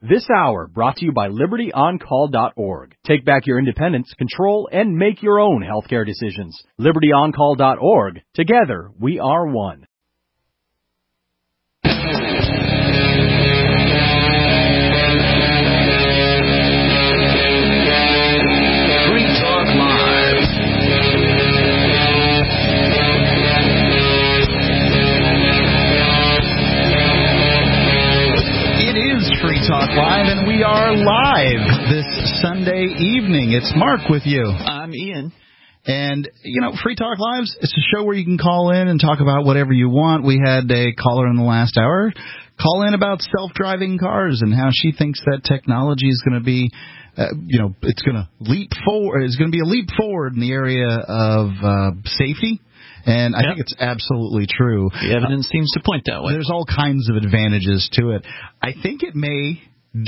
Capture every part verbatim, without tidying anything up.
This hour brought to you by Liberty On Call dot org. Take back your independence, control, and make your own healthcare decisions. Liberty On Call dot org. Together, we are one. Free Talk Live, and we are live this Sunday evening. It's Mark with you. I'm Ian. And, you know, Free Talk Lives, it's a show where you can call in and talk about whatever you want. We had a caller in the last hour call in about self-driving cars and how she thinks that technology is going to be, uh, you know, it's going to leap forward. It's going to be a leap forward in the area of uh, safety. And I yep. think it's absolutely true. The evidence uh, seems to point that way. There's all kinds of advantages to it. I think it may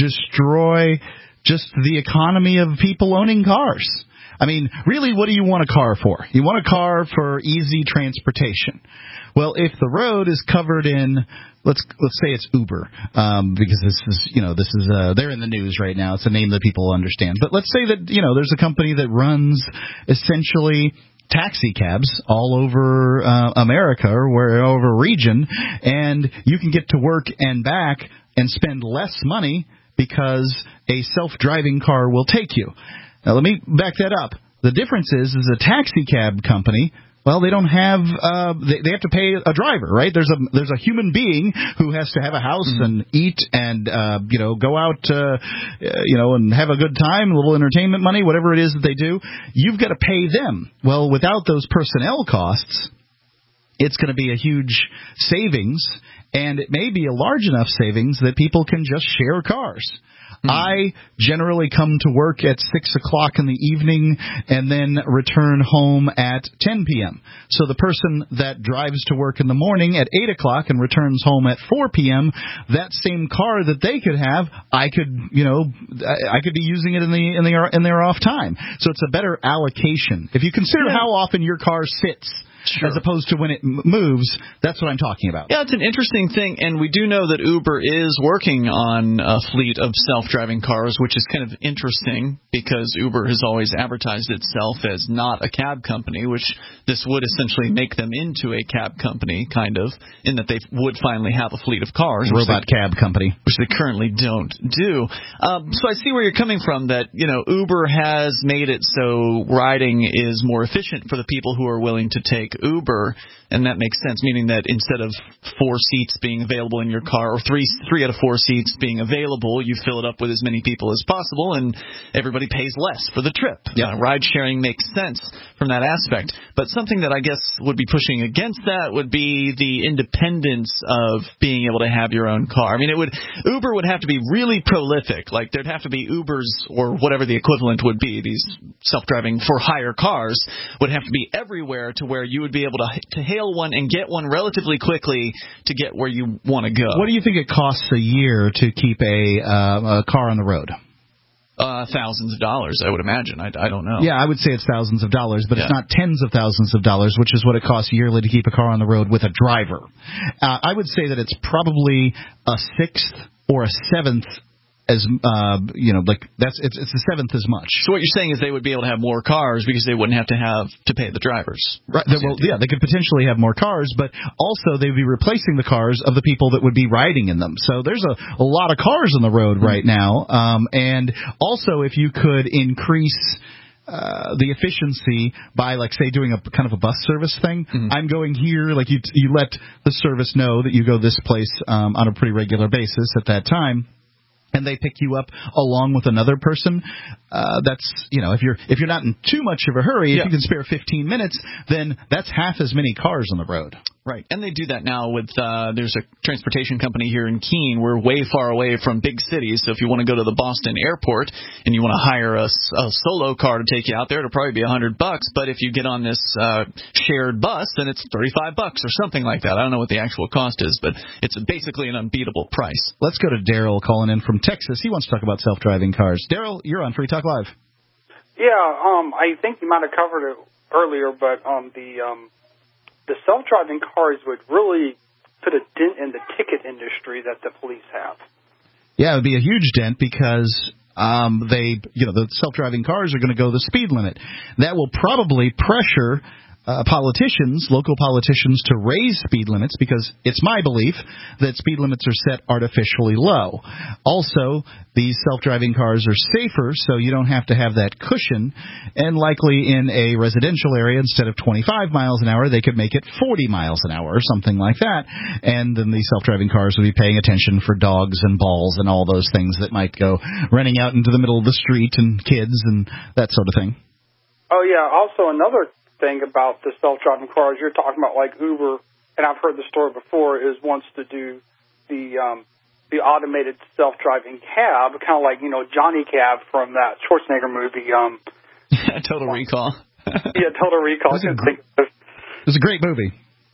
destroy just the economy of people owning cars. I mean, really, what do you want a car for? You want a car for easy transportation. Well, if the road is covered in, let's let's say it's Uber, um, because this is, you know, this is uh, they're in the news right now. It's a name that people understand. But let's say that, you know, there's a company that runs essentially taxi cabs all over uh, America or wherever region, and you can get to work and back and spend less money because a self-driving car will take you. Now, let me back that up. The difference is, is a taxi cab company, well, they don't have, uh, they, they have to pay a driver, right? There's a there's a human being who has to have a house mm-hmm. and eat and, uh, you know, go out, uh, you know, and have a good time, a little entertainment money, whatever it is that they do. You've got to pay them. Well, without those personnel costs, it's going to be a huge savings, and it may be a large enough savings that people can just share cars. Mm-hmm. I generally come to work at six o'clock in the evening and then return home at ten p.m. So the person that drives to work in the morning at eight o'clock and returns home at four p.m., that same car that they could have, I could, you know, I could be using it in the in the in their off time. So it's a better allocation. If you consider yeah. how often your car sits, sure. as opposed to when it m- moves, that's what I'm talking about. Yeah, it's an interesting thing, and we do know that Uber is working on a fleet of self-driving cars, which is kind of interesting because Uber has always advertised itself as not a cab company, which this would essentially make them into a cab company, kind of, in that they would finally have a fleet of cars. Robot they, cab company. Which they currently don't do. Um, so I see where you're coming from, that, you know, Uber has made it so riding is more efficient for the people who are willing to take Uber, and that makes sense, meaning that instead of four seats being available in your car, or three three out of four seats being available, you fill it up with as many people as possible, and everybody pays less for the trip. Yeah. Uh, ride sharing makes sense from that aspect, but something that I guess would be pushing against that would be the independence of being able to have your own car. I mean, it would Uber would have to be really prolific, like there'd have to be Ubers, or whatever the equivalent would be, these self-driving for hire cars would have to be everywhere to where you would be able to to hail one and get one relatively quickly to get where you want to go. What do you think it costs a year to keep a, uh, a car on the road? Uh, thousands of dollars, I would imagine. I, I don't know. Yeah, I would say it's thousands of dollars, but yeah. it's not tens of thousands of dollars, which is what it costs yearly to keep a car on the road with a driver. Uh, I would say that it's probably a sixth or a seventh as uh, you know, like that's it's it's the seventh as much. So what you're saying is they would be able to have more cars because they wouldn't have to have to pay the drivers. Right. Well, yeah, they could potentially have more cars, but also they'd be replacing the cars of the people that would be riding in them. So there's a, a lot of cars on the road right now, um, and also if you could increase Uh, the efficiency by, like, say, doing a kind of a bus service thing. Mm-hmm. I'm going here, like you you let the service know that you go this place um, on a pretty regular basis at that time, and they pick you up along with another person. Uh, that's, you know, if you're if you're not in too much of a hurry, if yeah. you can spare fifteen minutes, then that's half as many cars on the road. Right, and they do that now with, uh, there's a transportation company here in Keene. We're way far away from big cities, so if you want to go to the Boston airport and you want to hire a, a solo car to take you out there, it'll probably be a hundred bucks, but if you get on this uh, shared bus, then it's thirty-five bucks or something like that. I don't know what the actual cost is, but it's basically an unbeatable price. Let's go to Daryl calling in from Texas. He wants to talk about self-driving cars. Daryl, you're on Free Talk Live. Yeah, um, I think you might have covered it earlier, but um, the um, the self-driving cars would really put a dent in the ticket industry that the police have. Yeah, it would be a huge dent because um, they, you know, the self-driving cars are going to go the speed limit. That will probably pressure Uh, politicians, local politicians, to raise speed limits because it's my belief that speed limits are set artificially low. Also, these self-driving cars are safer, so you don't have to have that cushion, and likely in a residential area, instead of twenty-five miles an hour, they could make it forty miles an hour or something like that, and then these self-driving cars would be paying attention for dogs and balls and all those things that might go running out into the middle of the street and kids and that sort of thing. Oh, yeah. Also, another thing about the self-driving cars you're talking about, like Uber, and I've heard the story before, is wants to do the um, the automated self-driving cab, kind of like, you know, Johnny Cab from that Schwarzenegger movie. Um, Total Recall. yeah, Total Recall. It was, a gr- it was a great movie.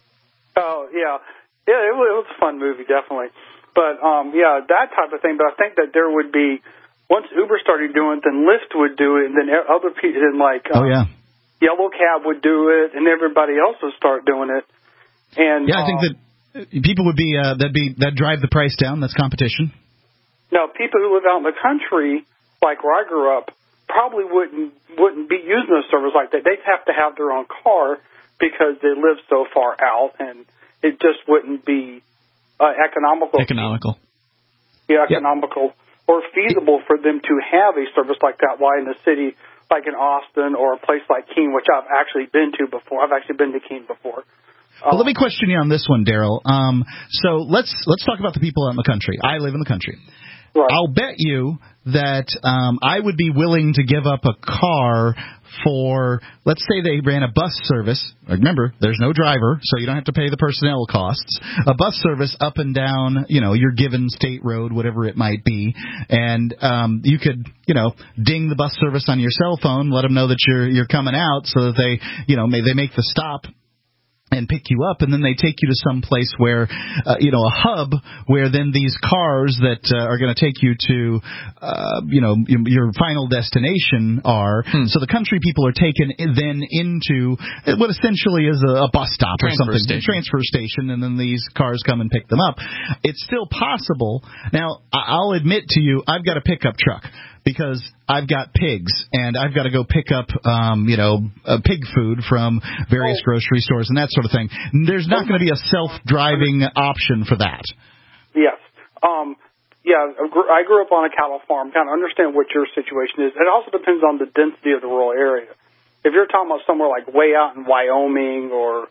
Oh, yeah. Yeah, it was, it was a fun movie, definitely. But, um, yeah, that type of thing. But I think that there would be, once Uber started doing it, then Lyft would do it, and then other people, then like... Um, oh, yeah. Yellow Cab would do it, and everybody else would start doing it. And yeah, I think that people would be uh, that'd be that drive the price down. That's competition. Now, people who live out in the country, like where I grew up, probably wouldn't wouldn't be using a service like that. They'd have to have their own car because they live so far out, and it just wouldn't be uh, economical. Economical. Yeah, economical yep. or feasible for them to have a service like that. Why in the city? Like in Austin or a place like Keene, which I've actually been to before. I've actually been to Keene before. Well, um, let me question you on this one, Daryl. Um, so let's let's talk about the people out in the country. I live in the country. Right. I'll bet you that um, I would be willing to give up a car for, let's say they ran a bus service. Remember, there's no driver, so you don't have to pay the personnel costs. A bus service up and down, you know, your given state road, whatever it might be, and um, you could, you know, ding the bus service on your cell phone, let them know that you're you're coming out, so that they, you know, may they make the stop and pick you up, and then they take you to some place where, uh, you know, a hub where then these cars that uh, are going to take you to, uh, you know, your final destination are. Hmm. So the country people are taken then into what essentially is a, a bus stop transfer or something, station. transfer station, and then these cars come and pick them up. It's still possible. Now, I'll admit to you, I've got a pickup truck, because I've got pigs, and I've got to go pick up, um, you know, uh, pig food from various oh. grocery stores and that sort of thing. There's not going to be a self-driving option for that. Yes. Um, yeah, I grew up on a cattle farm. Kind of understand what your situation is. It also depends on the density of the rural area. If you're talking about somewhere like way out in Wyoming or,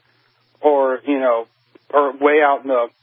or you know, or way out in the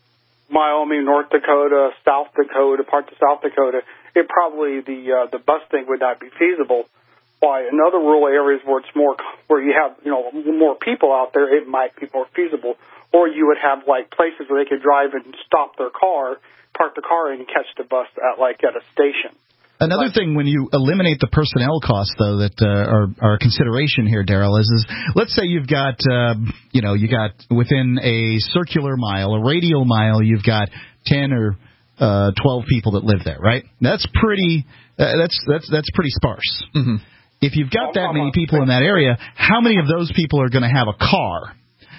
Wyoming, North Dakota, South Dakota, parts of South Dakota, it probably the uh, the bus thing would not be feasible. Why in other rural areas where it's more where you have you know more people out there, it might be more feasible. Or you would have like places where they could drive and stop their car, park the car, and catch the bus at like at a station. Another thing, when you eliminate the personnel costs, though, that uh, are, are a consideration here, Daryl, is, is let's say you've got, uh, you know, you got within a circular mile, a radial mile, you've got ten or uh, twelve people that live there, right? That's pretty. Uh, that's that's that's pretty sparse. Mm-hmm. If you've got that many people in that area, how many of those people are going to have a car?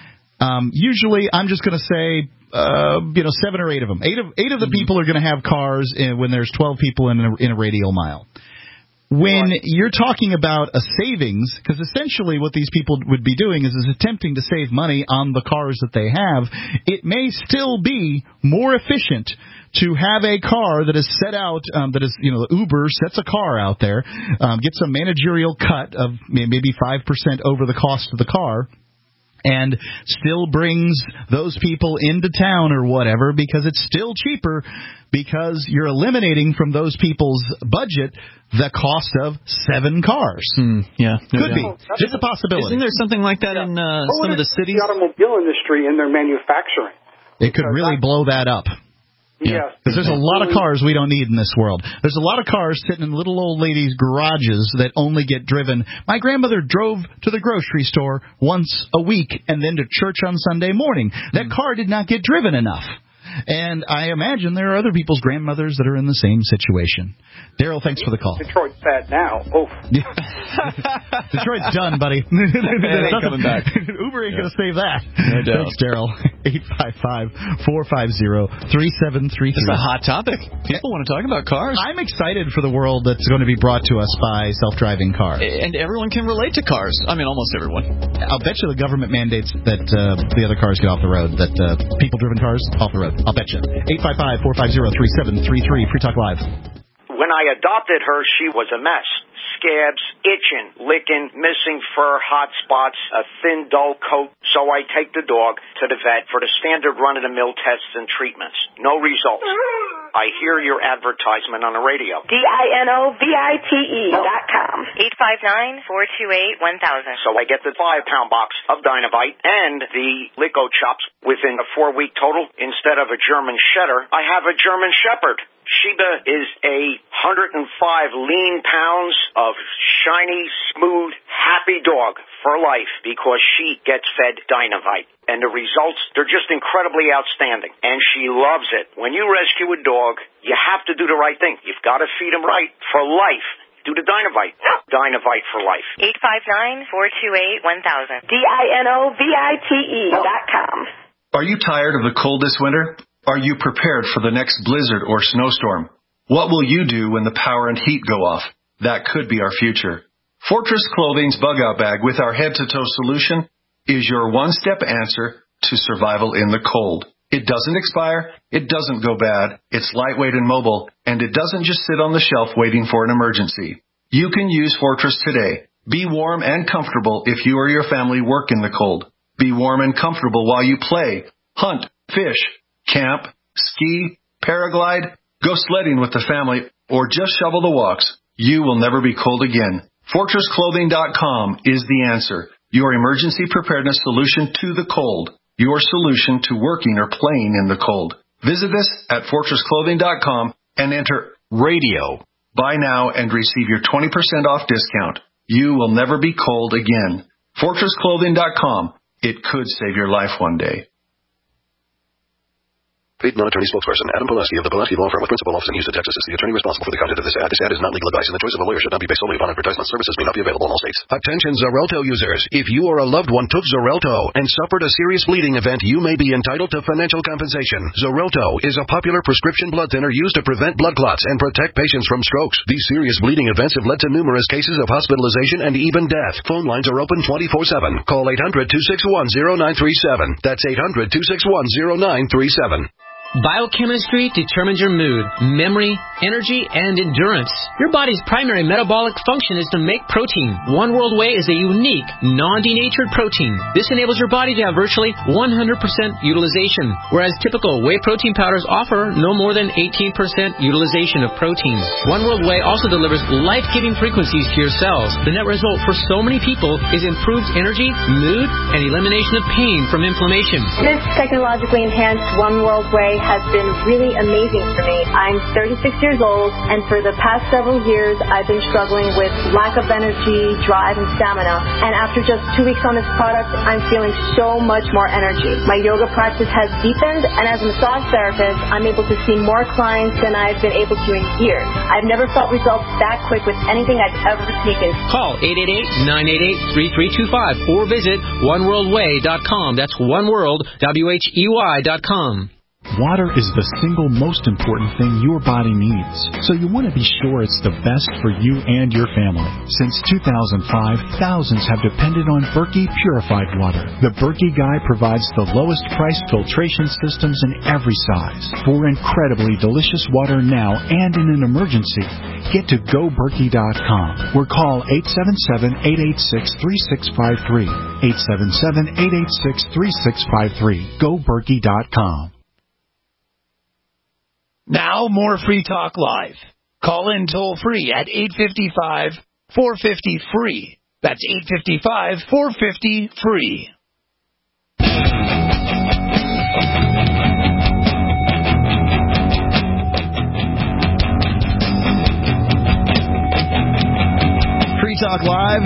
Um, usually, I'm just going to say, uh, you know, seven or eight of them. Eight of eight of the people are going to have cars in, when there's twelve people in a, in a radial mile. When you're talking about a savings, because essentially what these people would be doing is, is attempting to save money on the cars that they have, it may still be more efficient to have a car that is set out, um, that is, you know, Uber sets a car out there, um, gets a managerial cut of maybe five percent over the cost of the car, and still brings those people into town or whatever, because it's still cheaper, because you're eliminating from those people's budget the cost of seven cars. Mm, yeah. No Could doubt. be. Just a possibility. Isn't there something like that yeah. in uh, oh, some of the cities? The automobile industry in their manufacturing. It could really blow that up. Yeah. Because there's a lot of cars we don't need in this world. There's a lot of cars sitting in little old ladies' garages that only get driven. My grandmother drove to the grocery store once a week and then to church on Sunday morning. That mm. car did not get driven enough. And I imagine there are other people's grandmothers that are in the same situation. Daryl, thanks for the call. Detroit's bad now. Oh. Detroit's done, buddy. It ain't coming back. Uber ain't yeah. going to save that. No doubt. Thanks, Daryl. eight five five, four five zero, three seven three three. It's a hot topic. People want to talk about cars. I'm excited for the world that's going to be brought to us by self-driving cars. And everyone can relate to cars. I mean, almost everyone. I'll bet you the government mandates that uh, the other cars get off the road, that uh, people-driven cars off the road. I'll bet you. eight five five, four five zero, three seven three three. Free Talk Live. When I adopted her, she was a mess. Scabs, itching, licking, missing fur, hot spots, a thin, dull coat. So I take the dog to the vet for the standard run-of-the-mill tests and treatments. No results. I hear your advertisement on the radio. D I N O V I T E dot com. eight five nine, four two eight, one thousand. So I get the five-pound box of Dynavite and the Lico Chops within a four-week total. Instead of a German Setter, I have a German Shepherd. Sheba is a one hundred five lean pounds of shiny, smooth, happy dog for life because she gets fed Dynavite. And the results, they're just incredibly outstanding. And she loves it. When you rescue a dog, you have to do the right thing. You've got to feed him right for life. Do the Dynavite. Dynavite for life. eight five nine, four two eight, one thousand. D I N O V I T E dot com. Are you tired of the cold this winter? Are you prepared for the next blizzard or snowstorm? What will you do when the power and heat go off? That could be our future. Fortress Clothing's Bug-Out Bag with our head-to-toe solution is your one-step answer to survival in the cold. It doesn't expire, it doesn't go bad, it's lightweight and mobile, and it doesn't just sit on the shelf waiting for an emergency. You can use Fortress today. Be warm and comfortable if you or your family work in the cold. Be warm and comfortable while you play, hunt, fish, camp, ski, paraglide, go sledding with the family, or just shovel the walks. You will never be cold again. Fortress Clothing dot com is the answer. Your emergency preparedness solution to the cold. Your solution to working or playing in the cold. Visit us at Fortress Clothing dot com and enter radio. Buy now and receive your twenty percent off discount. You will never be cold again. Fortress Clothing dot com. It could save your life one day. Paid non-attorney spokesperson Adam Pulaski of the Pulaski Law Firm with principal office in Houston, Texas is the attorney responsible for the content of this ad. This ad is not legal advice, and the choice of a lawyer should not be based solely upon advertisement. Services may not be available in all states. Attention Xarelto users. If you or a loved one took Xarelto and suffered a serious bleeding event, you may be entitled to financial compensation. Xarelto is a popular prescription blood thinner used to prevent blood clots and protect patients from strokes. These serious bleeding events have led to numerous cases of hospitalization and even death. Phone lines are open twenty-four seven. Call eight hundred, two six one, zero nine three seven. That's eight hundred, two six one, zero nine three seven. Biochemistry determines your mood, memory, energy, and endurance. Your body's primary metabolic function is to make protein. One World Whey is a unique, non-denatured protein. This enables your body to have virtually one hundred percent utilization, whereas typical whey protein powders offer no more than eighteen percent utilization of protein. One World Whey also delivers life-giving frequencies to your cells. The net result for so many people is improved energy, mood, and elimination of pain from inflammation. This technologically enhanced One World Whey has been really amazing for me. I'm thirty-six years old, and for the past several years, I've been struggling with lack of energy, drive, and stamina. And after just two weeks on this product, I'm feeling so much more energy. My yoga practice has deepened, and as a massage therapist, I'm able to see more clients than I've been able to in years. I've never felt results that quick with anything I've ever taken. Call eight eight eight, nine eight eight, three three two five or visit one world way dot com. That's oneworld, W H E Y dot com. Water is the single most important thing your body needs, so you want to be sure it's the best for you and your family. Since two thousand five, thousands have depended on Berkey Purified Water. The Berkey Guy provides the lowest price filtration systems in every size. For incredibly delicious water now and in an emergency, get to go berkey dot com or call eight seven seven, eight eight six, three six five three. eight seven seven, eight eight six, three six five three. go berkey dot com. Now, more Free Talk Live. Call in toll free at eight five five, four five zero, free. That's eight five five, four five zero, free. Free Talk Live.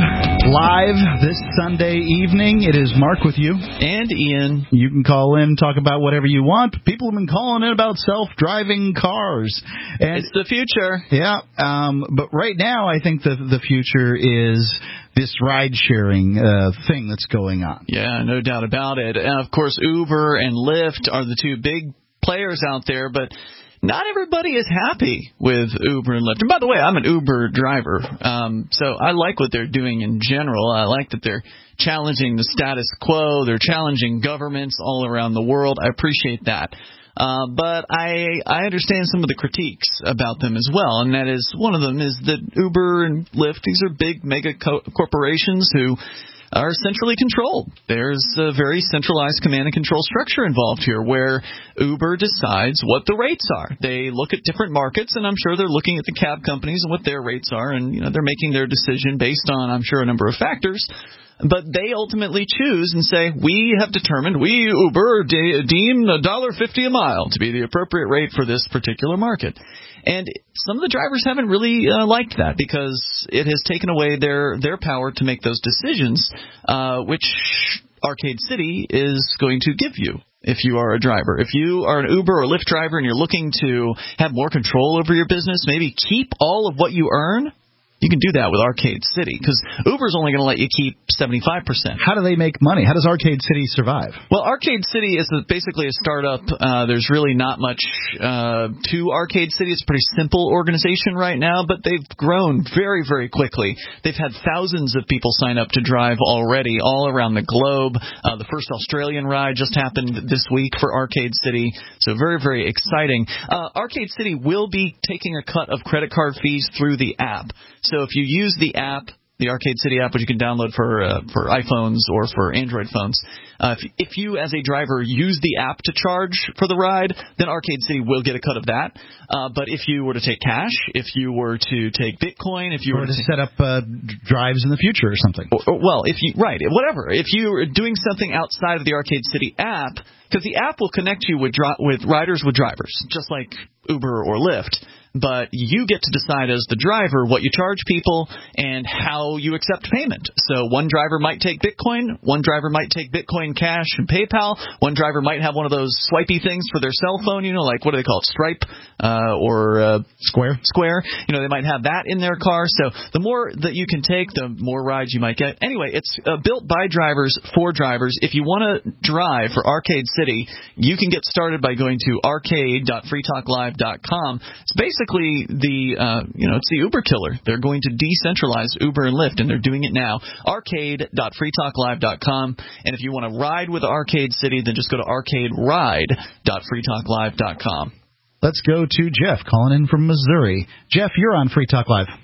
Live this Sunday evening. It is Mark with you. And Ian. You can call in, talk about whatever you want. People have been calling in about self-driving cars. And it's the future. Yeah, um, but right now I think the the future is this ride-sharing uh, thing that's going on. Yeah, no doubt about it. And, of course, Uber and Lyft are the two big players out there, but not everybody is happy with Uber and Lyft. And by the way, I'm an Uber driver, um, so I like what they're doing in general. I like that they're challenging the status quo. They're challenging governments all around the world. I appreciate that. Uh, but I I understand some of the critiques about them as well, and that is one of them is that Uber and Lyft, these are big mega co- corporations who are centrally controlled. There's a very centralized command and control structure involved here where Uber decides what the rates are. They look at different markets, and I'm sure they're looking at the cab companies and what their rates are, and you know they're making their decision based on, I'm sure, a number of factors. But they ultimately choose and say, we have determined, we, Uber, de- deem one dollar fifty a mile to be the appropriate rate for this particular market. And some of the drivers haven't really uh, liked that because it has taken away their, their power to make those decisions, uh, which Arcade City is going to give you if you are a driver. If you are an Uber or Lyft driver and you're looking to have more control over your business, maybe keep all of what you earn, you can do that with Arcade City because Uber's only going to let you keep seventy-five percent. How do they make money? How does Arcade City survive? Well, Arcade City is a, basically a startup. Uh, there's really not much uh, to Arcade City. It's a pretty simple organization right now, but they've grown very, very quickly. They've had thousands of people sign up to drive already all around the globe. Uh, the first Australian ride just happened this week for Arcade City, so very, very exciting. Uh, Arcade City will be taking a cut of credit card fees through the app. So if you use the app, the Arcade City app, which you can download for uh, for iPhones or for Android phones, uh, if, if you as a driver use the app to charge for the ride, then Arcade City will get a cut of that. Uh, but if you were to take cash, if you were to take Bitcoin, if you or were to, to set up uh, drives in the future or something. Or, or, well, if you right, whatever. If you're doing something outside of the Arcade City app, because the app will connect you with dri- with riders with drivers, just like Uber or Lyft. But you get to decide as the driver what you charge people and how you accept payment. So one driver might take Bitcoin, one driver might take Bitcoin Cash and PayPal, one driver might have one of those swipey things for their cell phone, you know, like what do they call it, Stripe uh, or uh, Square. Square. You know, they might have that in their car. So the more that you can take, the more rides you might get. Anyway, it's uh, built by drivers for drivers. If you want to drive for Arcade City, you can get started by going to arcade dot free talk live dot com. It's basically the uh, you know it's the Uber killer. They're going to decentralize Uber and Lyft, and they're doing it now. arcade dot free talk live dot com. And if you want to ride with Arcade City, then just go to arcade ride dot free talk live dot com. Let's go to Jeff calling in from Missouri. Jeff, you're on Free Talk Live.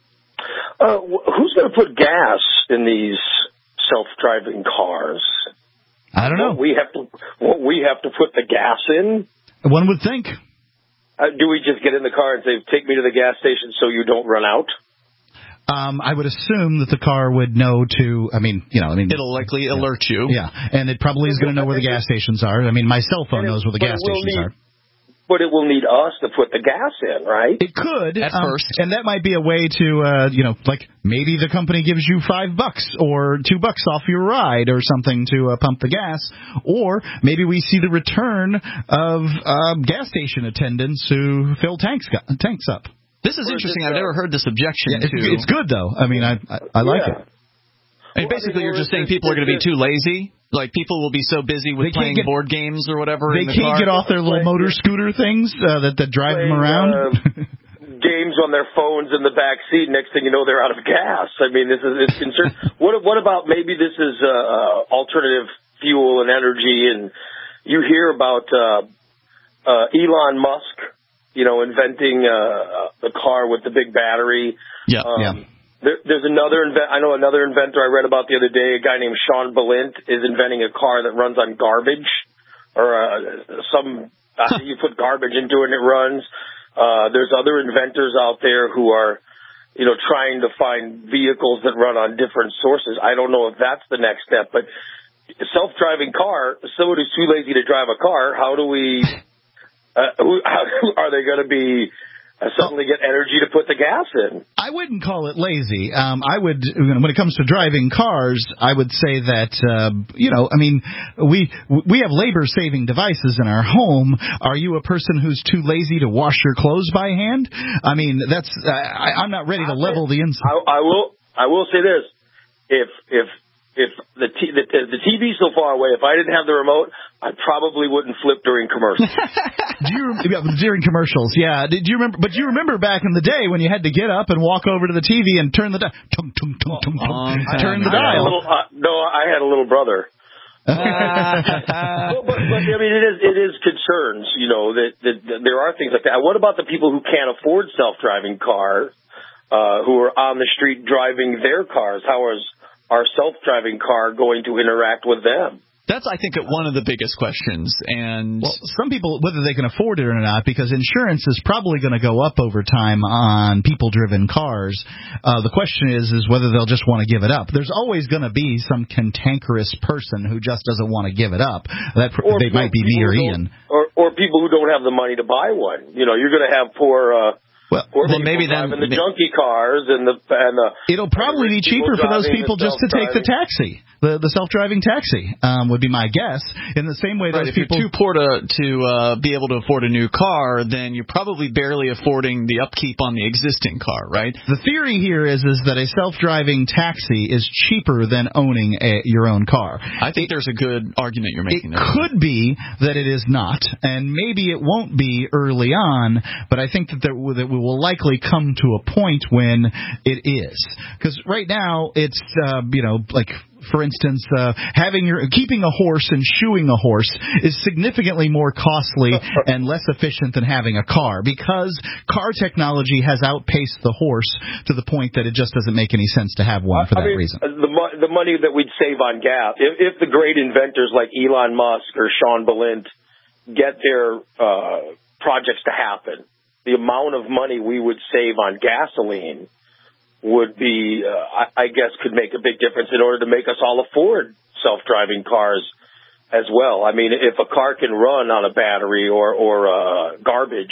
Uh, who's going to put gas in these self-driving cars? I don't know. Won't we have to, won't we have to put the gas in? One would think. Uh, do we just get in the car and say, take me to the gas station so you don't run out? Um, I would assume that the car would know to, I mean, you know, I mean. It'll likely yeah. alert you. Yeah, and it probably is going to know where the gas stations are. I mean, my cell phone knows where the gas stations need, are. But it will need us to put the gas in, right? It could. At um, first. And that might be a way to, uh, you know, like maybe the company gives you five bucks or two bucks off your ride or something to uh, pump the gas. Or maybe we see the return of uh, gas station attendants who fill tanks tanks up. This is interesting. I've never heard this objection yeah, it's, to. It's good, though. I mean, I I, I like yeah. it. I mean, basically, you're just saying people are going to be too lazy. Like, people will be so busy with playing get, board games or whatever They in the can't car. get off their little motor scooter things uh, that, that drive playing, them around. Uh, games on their phones in the back seat. Next thing you know, they're out of gas. I mean, this is it's concern. what what about maybe this is uh, uh, alternative fuel and energy? And you hear about uh, uh, Elon Musk, you know, inventing uh, the car with the big battery. Yeah, um, yeah. There, there's another invent. I know another inventor I read about the other day. A guy named Sean Balint is inventing a car that runs on garbage, or uh, some uh, you put garbage into it and it runs. Uh, there's other inventors out there who are, you know, trying to find vehicles that run on different sources. I don't know if that's the next step, but self-driving car. Someone who's too lazy to drive a car. How do we? Uh, who, how, are they going to be I suddenly get energy to put the gas in. I wouldn't call it lazy. Um, I would, when it comes to driving cars, I would say that, uh, you know, I mean, we we have labor-saving devices in our home. Are you a person who's too lazy to wash your clothes by hand? I mean, that's, uh, I, I'm not ready to level the inside. I, I will, I will say this: if if if the t- the, the T V's so far away, if I didn't have the remote, I probably wouldn't flip during commercials. Do you during commercials? Yeah. Did you remember? But you remember back in the day when you had to get up and walk over to the T V and turn the dial, tung, tung, tung, tung, tung, turn the dial. Little, uh, no, I had a little brother. well, but, but I mean, it is it is concerns. You know that, that, that there are things like that. What about the people who can't afford self-driving cars, uh, who are on the street driving their cars? How is our self-driving car going to interact with them? That's, I think, one of the biggest questions. And well, some people, whether they can afford it or not, because insurance is probably going to go up over time on people-driven cars. Uh, the question is, is whether they'll just want to give it up. There's always going to be some cantankerous person who just doesn't want to give it up. That or they might be me or Ian, or or people who don't have the money to buy one. You know, you're going to have poor. Uh, Well, well maybe then the junkie cars and the and the. It'll probably be cheaper for those people just to take the taxi, the the self-driving taxi, um, would be my guess. In the same way, right, those if people you're too poor to to uh, be able to afford a new car, then you're probably barely affording the upkeep on the existing car, right? The theory here is is that a self-driving taxi is cheaper than owning a, your own car. I think there's a good argument you're making. It there. could be that it is not, and maybe it won't be early on, but I think that there, that we will likely come to a point when it is. Because right now, it's, uh, you know, like, for instance, uh, having your keeping a horse and shoeing a horse is significantly more costly and less efficient than having a car, because car technology has outpaced the horse to the point that it just doesn't make any sense to have one for I that mean, reason. The, mo- the money that we'd save on gas, if, if the great inventors like Elon Musk or Sean Balint get their uh, projects to happen, the amount of money we would save on gasoline would be, uh, I, I guess, could make a big difference in order to make us all afford self-driving cars as well. I mean, if a car can run on a battery or, or uh, garbage,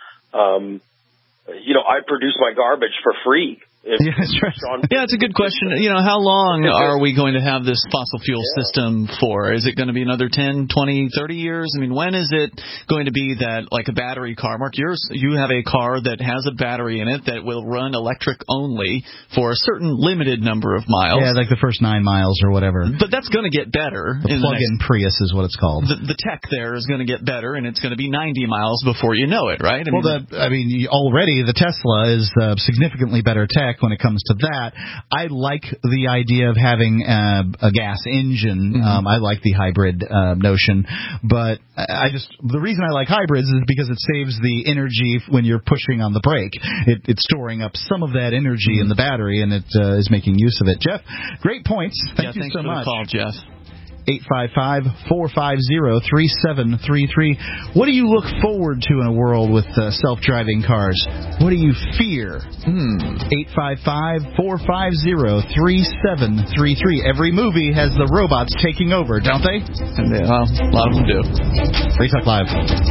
um, you know, I produce my garbage for free. If, yeah, that's right. Sean, yeah, it's a good question. You know, how long are we going to have this fossil fuel yeah. system for? Is it going to be another ten, twenty, thirty years? I mean, when is it going to be that, like a battery car? Mark, yours, you have a car that has a battery in it that will run electric only for a certain limited number of miles. Yeah, like the first nine miles or whatever. But that's going to get better. The plug-in Prius is what it's called. The, the tech there is going to get better, and it's going to be ninety miles before you know it, right? I well, mean, the, I mean, already the Tesla is uh, significantly better tech when it comes to that. I like the idea of having uh, a gas engine. Mm-hmm. Um, I like the hybrid uh, notion, but I just the reason I like hybrids is because it saves the energy when you're pushing on the brake. It, it's storing up some of that energy mm-hmm. in the battery, and it uh, is making use of it. Jeff, great points. Thank yeah, you so for much. The call, Jeff. eight five five, four five zero, three seven three three. What do you look forward to in a world with uh, self-driving cars? What do you fear? Hmm. eight five five, four five zero, three seven three three. Every movie has the robots taking over, don't they? Yeah, well, a lot of them do. Free Talk Live.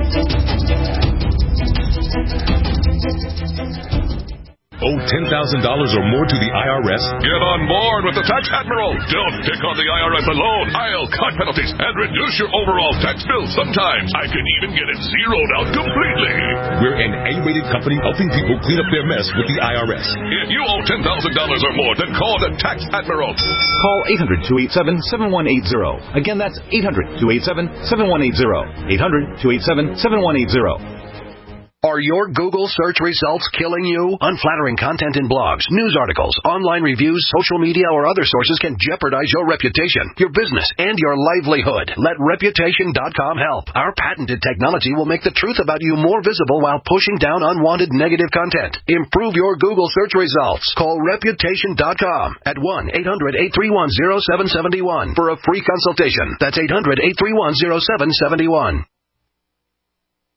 Owe ten thousand dollars or more to the I R S? Get on board with the Tax Admiral. Don't pick on the I R S alone. I'll cut penalties and reduce your overall tax bill. Sometimes I can even get it zeroed out completely. We're an A-rated company helping people clean up their mess with the I R S. If you owe ten thousand dollars or more, then call the Tax Admiral. Call eight hundred, two eight seven, seven one eight zero. Again, that's eight hundred, two eight seven, seven one eight zero. eight hundred, two eight seven, seven one eight zero. Are your Google search results killing you? Unflattering content in blogs, news articles, online reviews, social media, or other sources can jeopardize your reputation, your business, and your livelihood. Let Reputation dot com help. Our patented technology will make the truth about you more visible while pushing down unwanted negative content. Improve your Google search results. Call Reputation dot com at one eight hundred, eight three one, zero seven seven one for a free consultation. That's eight hundred, eight three one, zero seven seven one.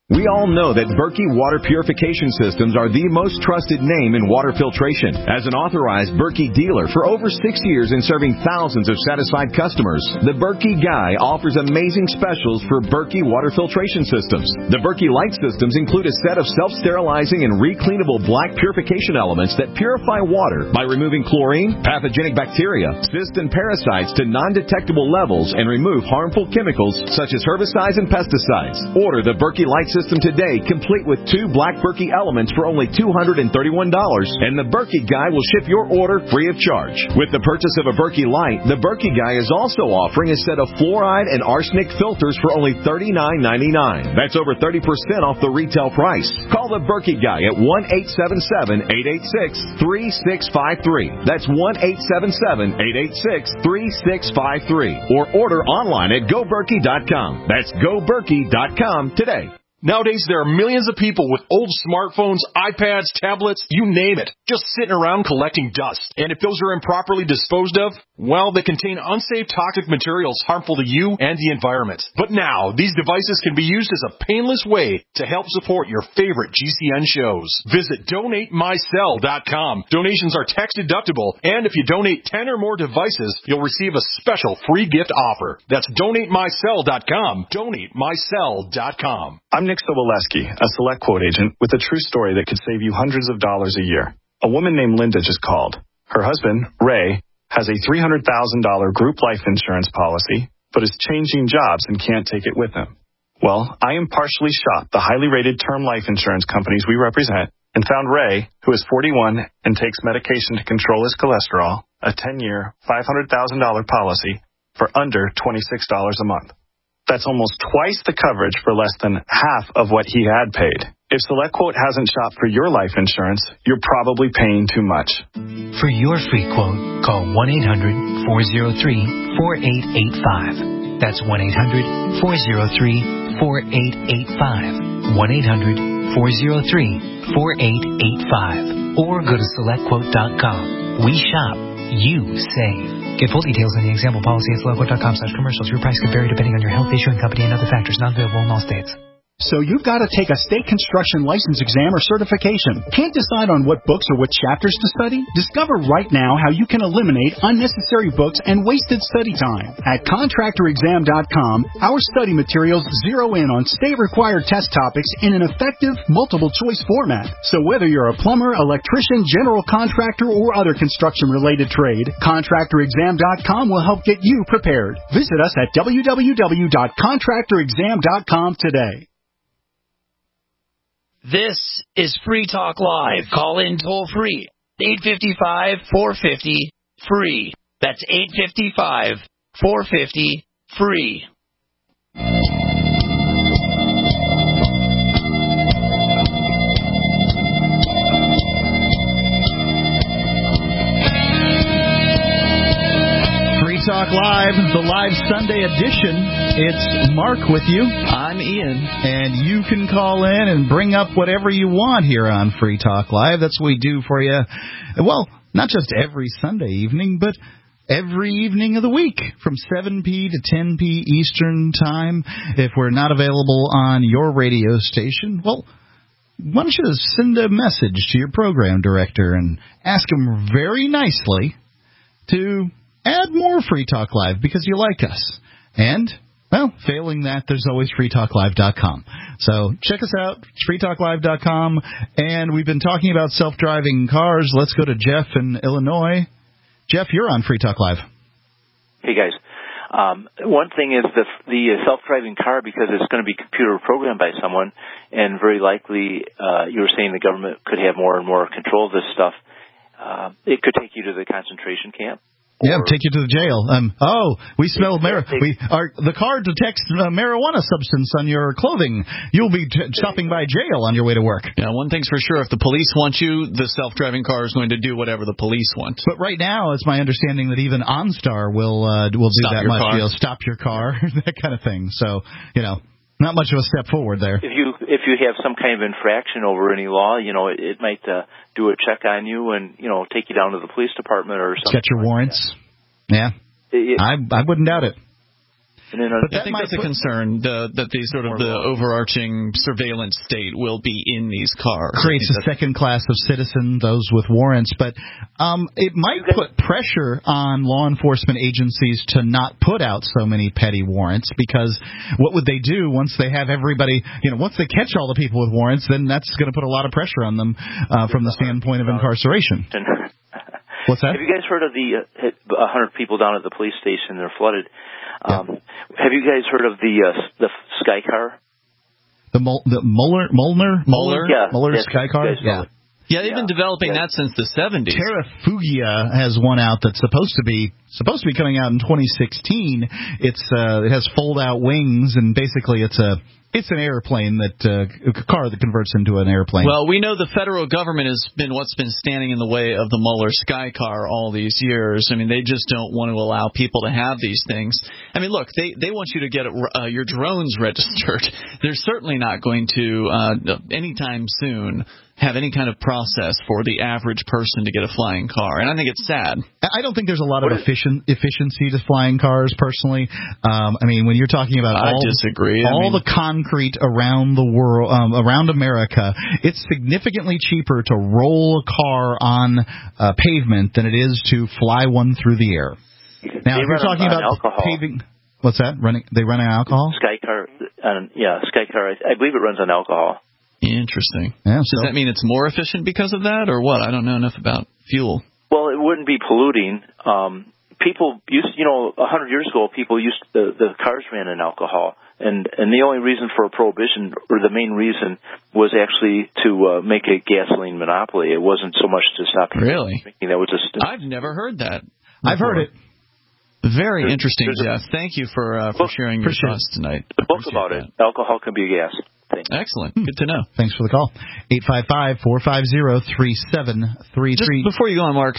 We all know that Berkey Water Purification Systems are the most trusted name in water filtration. As an authorized Berkey dealer for over six years and serving thousands of satisfied customers, the Berkey Guy offers amazing specials for Berkey Water Filtration Systems. The Berkey Light Systems include a set of self-sterilizing and recleanable black purification elements that purify water by removing chlorine, pathogenic bacteria, cysts, and parasites to non-detectable levels and remove harmful chemicals such as herbicides and pesticides. Order the Berkey Light System today, complete with two black Berkey elements for only two hundred thirty-one dollars, and the Berkey Guy will ship your order free of charge. With the purchase of a Berkey Light, the Berkey Guy is also offering a set of fluoride and arsenic filters for only thirty-nine ninety-nine. That's over thirty percent off the retail price. Call the Berkey Guy at one eight seven seven, eight eight six, three six five three. That's one eight seven seven, eight eight six, three six five three. Or order online at go berkey dot com. That's go berkey dot com today. Nowadays, there are millions of people with old smartphones, iPads, tablets, you name it, just sitting around collecting dust. And if those are improperly disposed of, well, they contain unsafe toxic materials harmful to you and the environment. But now, these devices can be used as a painless way to help support your favorite G C N shows. Visit donate my cell dot com. Donations are tax deductible, and if you donate ten or more devices, you'll receive a special free gift offer. That's donate my cell dot com. donate my cell dot com. I'm Nick Soboleski, a Select Quote agent with a true story that could save you hundreds of dollars a year. A woman named Linda just called. Her husband, Ray, has a three hundred thousand dollars group life insurance policy, but is changing jobs and can't take it with him. Well, I impartially shopped the highly rated term life insurance companies we represent and found Ray, who is forty-one and takes medication to control his cholesterol, a ten-year, five hundred thousand dollars policy for under twenty-six dollars a month. That's almost twice the coverage for less than half of what he had paid. If SelectQuote hasn't shopped for your life insurance, you're probably paying too much. For your free quote, call one eight hundred, four oh three, four eight eight five. That's one eight hundred, four oh three, four eight eight five. one eight hundred, four oh three, four eight eight five. Or go to select quote dot com. We shop, you save. Get full details on the example policy at select quote dot com slash commercials. Your price can vary depending on your health, issuing company, and other factors. Not available in all states. So you've got to take a state construction license exam or certification. Can't decide on what books or what chapters to study? Discover right now how you can eliminate unnecessary books and wasted study time. At contractor exam dot com, our study materials zero in on state-required test topics in an effective, multiple-choice format. So whether you're a plumber, electrician, general contractor, or other construction-related trade, contractor exam dot com will help get you prepared. Visit us at w w w dot contractor exam dot com today. This is Free Talk Live. Call in toll free. eight five five, four five zero, free. That's eight five five, four five zero, free. Talk Live, the live Sunday edition. It's Mark with you. I'm Ian. And you can call in and bring up whatever you want here on Free Talk Live. That's what we do for you. Well, not just every Sunday evening, but every evening of the week from seven p.m. to ten p.m. Eastern Time. If we're not available on your radio station, well, why don't you send a message to your program director and ask him very nicely to add more Free Talk Live because you like us. And, well, failing that, there's always free talk live dot com. So check us out, it's free talk live dot com. And we've been talking about self-driving cars. Let's go to Jeff in Illinois. Jeff, you're on Free Talk Live. Hey, guys. Um, one thing is the, the self-driving car, because it's going to be computer programmed by someone, and very likely uh, you were saying the government could have more and more control of this stuff. Uh, it could take you to the concentration camp. Yeah, take you to the jail. Um, oh, we smell mar- we are the car detects uh, marijuana substance on your clothing. You'll be t- stopping by jail on your way to work. Yeah, one thing's for sure: if the police want you, the self-driving car is going to do whatever the police want. But right now, it's my understanding that even OnStar will uh, will do stop that your much. Car. You'll stop your car, that kind of thing. So you know. Not much of a step forward there. If you if you have some kind of infraction over any law, you know, it, it might uh, do a check on you and, you know, take you down to the police department or something. Get your warrants. Like yeah. it, it, I I wouldn't doubt it. And then, but I think that's a concern, the, that the sort of the overarching surveillance state will be in these cars. Creates a second class of citizen, those with warrants. But um, it might put pressure on law enforcement agencies to not put out so many petty warrants, because what would they do once they have everybody, you know, once they catch all the people with warrants, then that's going to put a lot of pressure on them uh, from the standpoint of incarceration. What's that? Have you guys heard of the uh, one hundred people down at the police station? They're flooded. Um, yeah. Have you guys heard of the uh, the Sky Car? The Mol- the Mueller Molnar Mueller yeah, Mueller yeah, Sky Car. Yeah. Yeah, they've yeah. been developing yeah. that since the seventies. Terrafugia has one out that's supposed to be supposed to be coming out in twenty sixteen. It's uh, it has fold out wings, and basically it's a It's an airplane that uh, a car that converts into an airplane. Well, we know the federal government has been what's been standing in the way of the Mueller Sky Car all these years. I mean, they just don't want to allow people to have these things. I mean, look, they they want you to get uh, your drones registered. They're certainly not going to uh, anytime soon have any kind of process for the average person to get a flying car, and I think it's sad. I don't think there's a lot of efficient efficiency to flying cars, personally. Um, I mean, when you're talking about I all, disagree. all I mean, the concrete around the world, um, around America, it's significantly cheaper to roll a car on uh, pavement than it is to fly one through the air. Now, they if you're talking about alcohol. paving, what's that? Running? They run on alcohol? Sky Car, uh, yeah, Sky Car. I, I believe it runs on alcohol. Interesting. Yeah, Does so. that mean it's more efficient because of that, or what? I don't know enough about fuel. Well, it wouldn't be polluting. Um, people used, you know, a hundred years ago, people used the the cars ran on alcohol, and and the only reason for a prohibition, or the main reason, was actually to uh, make a gasoline monopoly. It wasn't so much to stop people really. drinking. That was just. I've never heard that. Before. I've heard it. Very there's, interesting, there's Jeff. Thank you for uh, for sharing your thoughts tonight. The book about that. it. Alcohol can be a gas. Thing. Excellent. Good to know. Thanks for the call. eight five five, four five zero, three seven three three. Just before you go on, Mark,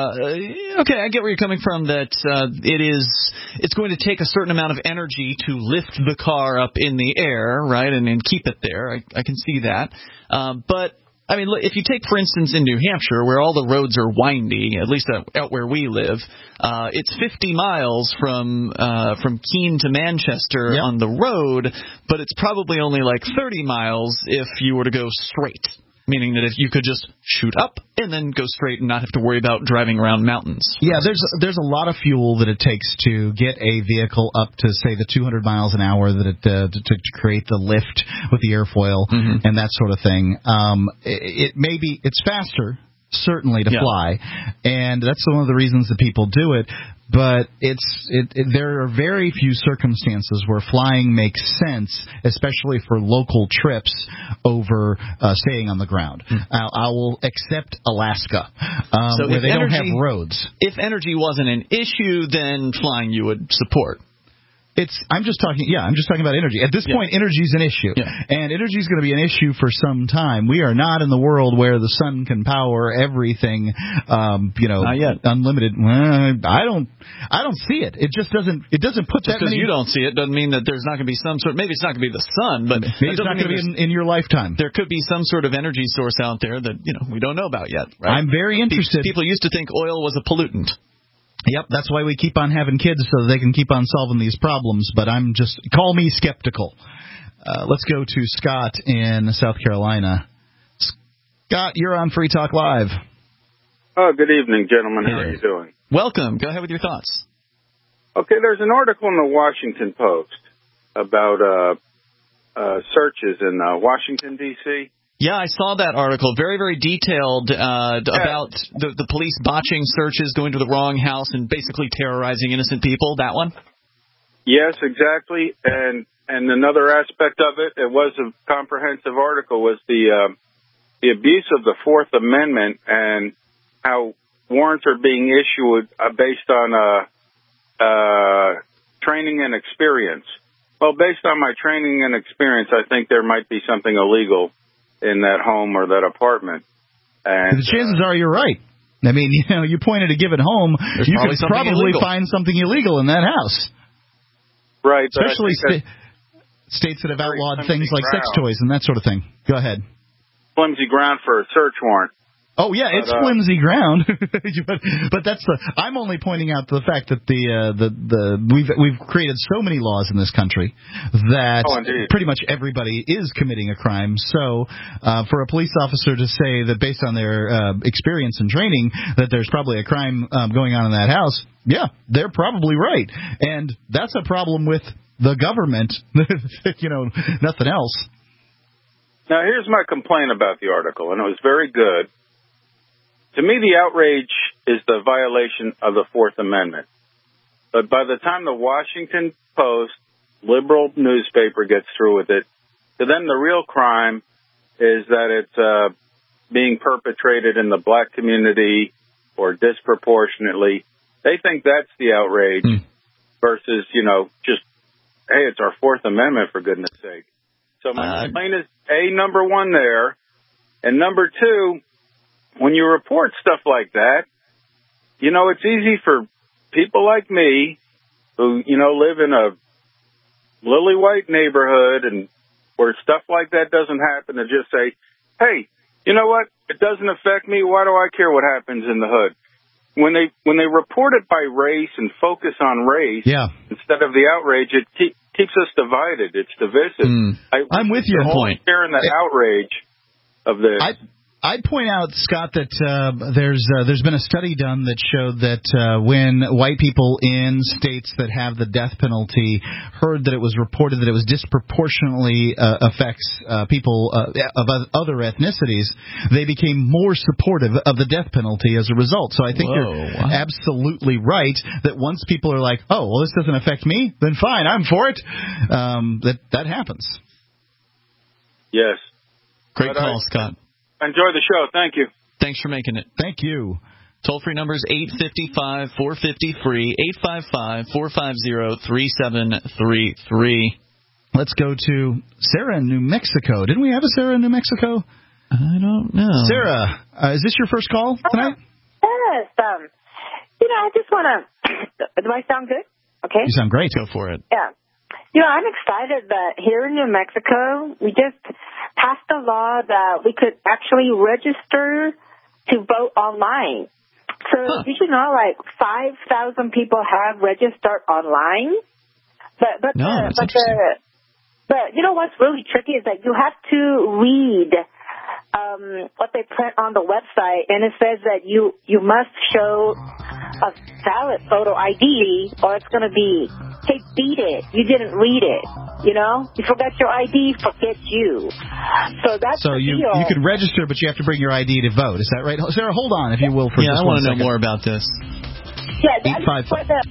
uh, okay, I get where you're coming from, that uh, it is, it's going to take a certain amount of energy to lift the car up in the air, right, and, and keep it there. I, I can see that. Um, but I mean, if you take, for instance, in New Hampshire, where all the roads are windy, at least out, out where we live, uh, it's fifty miles from uh, from Keene to Manchester yep. on the road, but it's probably only like thirty miles if you were to go straight. Meaning that if you could just shoot up and then go straight and not have to worry about driving around mountains. Yeah, there's there's a lot of fuel that it takes to get a vehicle up to, say, the two hundred miles an hour that it uh, to, to create the lift with the airfoil mm-hmm. and that sort of thing. Um, it, it may be it's faster, certainly, to yeah. fly, and that's one of the reasons that people do it. But it's it, it, there are very few circumstances where flying makes sense, especially for local trips over uh, staying on the ground. Mm. I, I will accept Alaska, um, so where they energy, don't have roads. If energy wasn't an issue, then flying you would support. It's. I'm just talking. Yeah, I'm just talking about energy. At this yeah. point, energy is an issue, yeah. and energy is going to be an issue for some time. We are not in the world where the sun can power everything. Um, you know, not yet. Unlimited. Well, I don't. I don't see it. It just doesn't. It doesn't put just that many. Because you don't see it doesn't mean that there's not going to be some sort. Maybe it's not going to be the sun, but maybe it's not going to be in, in your lifetime. There could be some sort of energy source out there that you know we don't know about yet. Right? I'm very interested. People used to think oil was a pollutant. Yep, that's why we keep on having kids, so that they can keep on solving these problems. But I'm just, call me skeptical. Uh, let's go to Scott in South Carolina. Scott, you're on Free Talk Live. Oh, good evening, gentlemen. How are you doing? Welcome. Go ahead with your thoughts. Okay, there's an article in the Washington Post about uh, uh, searches in uh, Washington, D C Yeah, I saw that article. Very, very detailed uh, yeah. about the, the police botching searches, going to the wrong house, and basically terrorizing innocent people. That one? Yes, exactly. And and another aspect of it, it was a comprehensive article, was the uh, the abuse of the Fourth Amendment and how warrants are being issued uh, based on uh, uh, training and experience. Well, based on my training and experience, I think there might be something illegal in that home or that apartment. And the chances uh, are you're right. I mean, you know, you pointed a given home, There's you probably could probably illegal. find something illegal in that house. Right. Especially sta- states that have outlawed things like ground. sex toys and that sort of thing. Go ahead. Flimsy ground for a search warrant. Oh yeah, but, it's uh, flimsy ground, but, but that's the. I'm only pointing out the fact that the uh, the the we've we've created so many laws in this country that Oh, indeed. pretty much everybody is committing a crime. So uh, for a police officer to say that based on their uh, experience and training that there's probably a crime um, going on in that house, yeah, they're probably right, and that's a problem with the government. You know, nothing else. Now, here's my complaint about the article, and it was very good. To me, the outrage is the violation of the Fourth Amendment. But by the time the Washington Post, liberal newspaper, gets through with it, to them the real crime is that it's uh, being perpetrated in the black community or disproportionately. They think that's the outrage mm. versus, you know, just, hey, it's our Fourth Amendment, for goodness sake. So my uh, complaint is, A, number one there, and number two, when you report stuff like that, you know, it's easy for people like me who, you know, live in a lily white neighborhood and where stuff like that doesn't happen to just say, hey, you know what? It doesn't affect me. Why do I care what happens in the hood? When they when they report it by race and focus on race yeah. instead of the outrage, it keep, keeps us divided. It's divisive. Mm. I, I'm with you. Point. Sharing the outrage of this. I, I'd point out, Scott, that uh, there's uh, there's been a study done that showed that uh, when white people in states that have the death penalty heard that it was reported that it was disproportionately uh, affects uh, people uh, of other ethnicities, they became more supportive of the death penalty as a result. So I think Whoa, you're wow. absolutely right that once people are like, oh, well, this doesn't affect me, then fine, I'm for it. Um, that that happens. Yes. Great but call, I, Scott. Enjoy the show. Thank you. Thanks for making it. Thank you. Toll-free number is eight five five, four five zero, free, eight five five, four five zero, three seven three three. Let's go to Sarah in New Mexico. Didn't we have a Sarah in New Mexico? I don't know. Sarah, uh, is this your first call tonight? Yes. Um, you know, I just want to... Do I sound good? Okay. You sound great. Go for it. Yeah. You know, I'm excited that here in New Mexico, we just passed a law that we could actually register to vote online. So huh. did you know, like, five thousand people have registered online? But, but, no, the, that's but, interesting. the, but you know what's really tricky is that you have to read um, what they print on the website, and it says that you, you must show a valid photo I D or it's going to be, hey, beat it. You didn't read it. You know? You forgot your I D, forget you. So that's So the you deal. you can register, but you have to bring your I D to vote. Is that right? Sarah, hold on, if you will, for yeah, just I one want to know second. more about this. Yeah, eight five